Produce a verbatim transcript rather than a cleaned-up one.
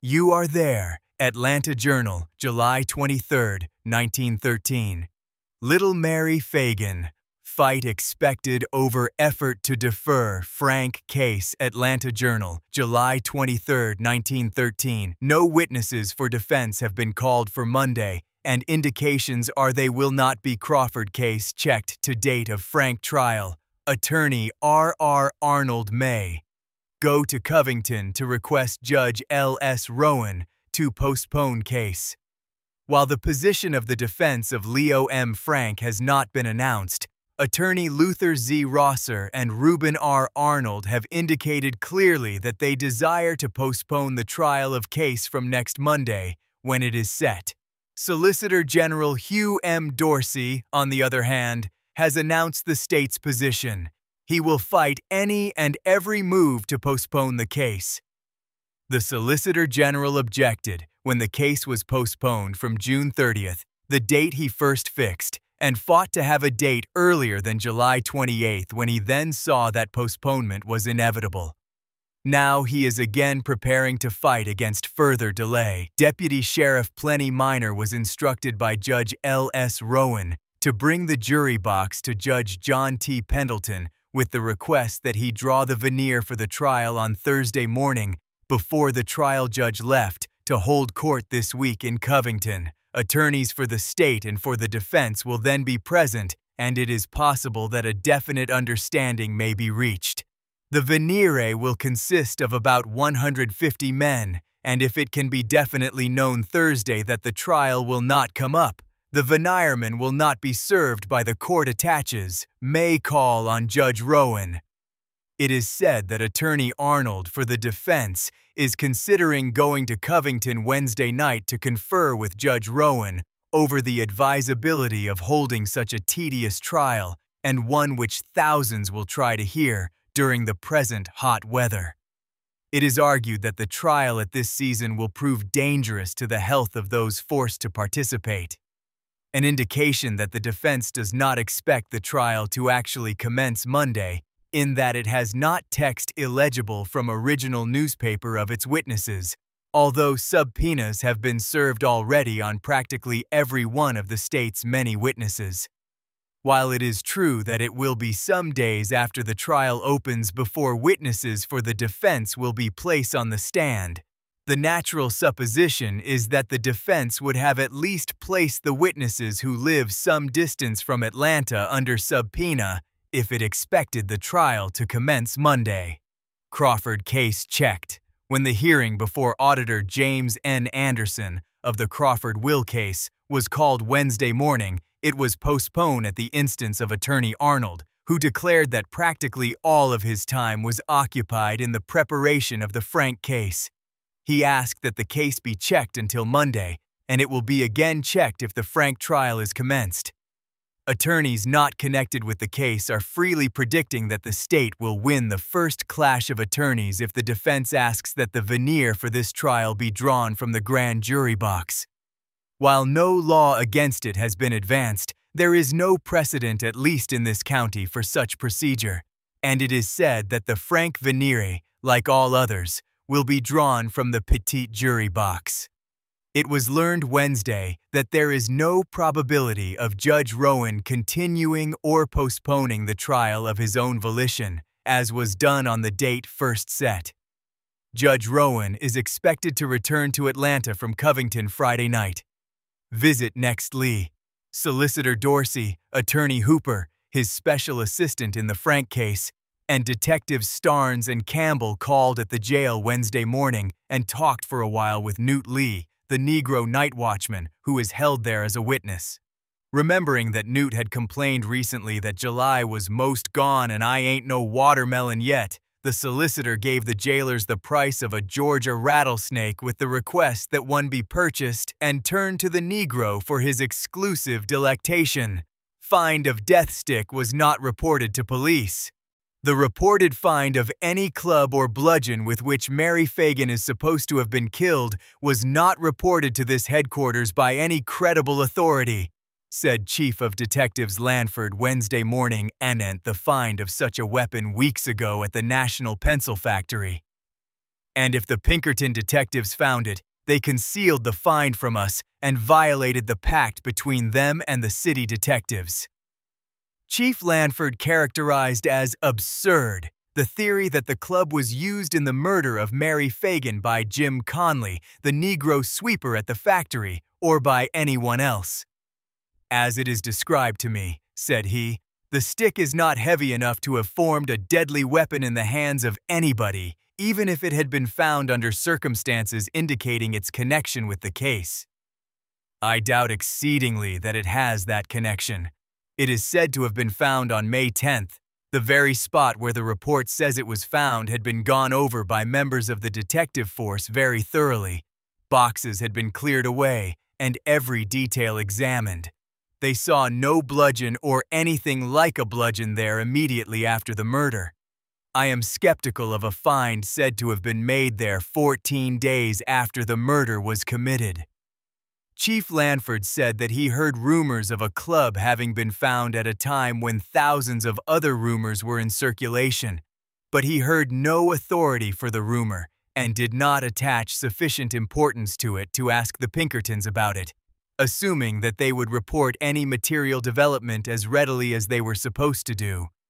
You Are There, Atlanta Journal, July twenty-third, nineteen thirteen. Little Mary Fagan, fight expected over effort to defer Frank case, Atlanta Journal, July twenty-third, nineteen thirteen. No witnesses for defense have been called for Monday, and indications are they will not be. Crawford case checked to date of Frank trial. Attorney R R Arnold may go to Covington to request Judge L S Rowan to postpone case. While the position of the defense of Leo M. Frank has not been announced, Attorney Luther Z. Rosser and Reuben R. Arnold have indicated clearly that they desire to postpone the trial of case from next Monday, when it is set. Solicitor General Hugh M. Dorsey, on the other hand, has announced the state's position. He will fight any and every move to postpone the case. The Solicitor General objected when the case was postponed from June thirtieth, the date he first fixed, and fought to have a date earlier than July twenty-eighth when he then saw that postponement was inevitable. Now he is again preparing to fight against further delay. Deputy Sheriff Plenty Minor was instructed by Judge L S Rowan to bring the jury box to Judge John T. Pendleton with the request that he draw the veneer for the trial on Thursday morning before the trial judge left to hold court this week in Covington. Attorneys for the state and for the defense will then be present, and it is possible that a definite understanding may be reached. The veneer will consist of about one hundred fifty men, and if it can be definitely known Thursday that the trial will not come up, the veneerman will not be served by the court attaches, may call on Judge Rowan. It is said that Attorney Arnold for the defense is considering going to Covington Wednesday night to confer with Judge Rowan over the advisability of holding such a tedious trial, and one which thousands will try to hear during the present hot weather. It is argued that the trial at this season will prove dangerous to the health of those forced to participate. An indication that the defense does not expect the trial to actually commence Monday, in that it has not text illegible from original newspaper of its witnesses, although subpoenas have been served already on practically every one of the state's many witnesses. While it is true that it will be some days after the trial opens before witnesses for the defense will be placed on the stand, the natural supposition is that the defense would have at least placed the witnesses who live some distance from Atlanta under subpoena if it expected the trial to commence Monday. Crawford case checked. When the hearing before Auditor James N. Anderson of the Crawford will case was called Wednesday morning, it was postponed at the instance of Attorney Arnold, who declared that practically all of his time was occupied in the preparation of the Frank case. He asked that the case be checked until Monday, and it will be again checked if the Frank trial is commenced. Attorneys not connected with the case are freely predicting that the state will win the first clash of attorneys if the defense asks that the veneer for this trial be drawn from the grand jury box. While no law against it has been advanced, there is no precedent, at least in this county, for such procedure, and it is said that the Frank veneer, like all others, will be drawn from the petite jury box. It was learned Wednesday that there is no probability of Judge Rowan continuing or postponing the trial of his own volition, as was done on the date first set. Judge Rowan is expected to return to Atlanta from Covington Friday night. Visit next Lee. Solicitor Dorsey, Attorney Hooper, his special assistant in the Frank case, and Detectives Starnes and Campbell called at the jail Wednesday morning and talked for a while with Newt Lee, the Negro night watchman who is held there as a witness. Remembering that Newt had complained recently that July was most gone and I ain't no watermelon yet, the solicitor gave the jailers the price of a Georgia rattlesnake with the request that one be purchased and turned to the Negro for his exclusive delectation. Find of death stick was not reported to police. The reported find of any club or bludgeon with which Mary Fagan is supposed to have been killed was not reported to this headquarters by any credible authority, said Chief of Detectives Lanford Wednesday morning anent the find of such a weapon weeks ago at the National Pencil Factory. And if the Pinkerton detectives found it, they concealed the find from us and violated the pact between them and the city detectives. Chief Lanford characterized as absurd the theory that the club was used in the murder of Mary Fagan by Jim Conley, the Negro sweeper at the factory, or by anyone else. As it is described to me, said he, the stick is not heavy enough to have formed a deadly weapon in the hands of anybody, even if it had been found under circumstances indicating its connection with the case. I doubt exceedingly that it has that connection. It is said to have been found on May tenth. The very spot where the report says it was found had been gone over by members of the detective force very thoroughly. Boxes had been cleared away and every detail examined. They saw no bludgeon or anything like a bludgeon there immediately after the murder. I am skeptical of a find said to have been made there fourteen days after the murder was committed. Chief Lanford said that he heard rumors of a club having been found at a time when thousands of other rumors were in circulation, but he heard no authority for the rumor and did not attach sufficient importance to it to ask the Pinkertons about it, assuming that they would report any material development as readily as they were supposed to do.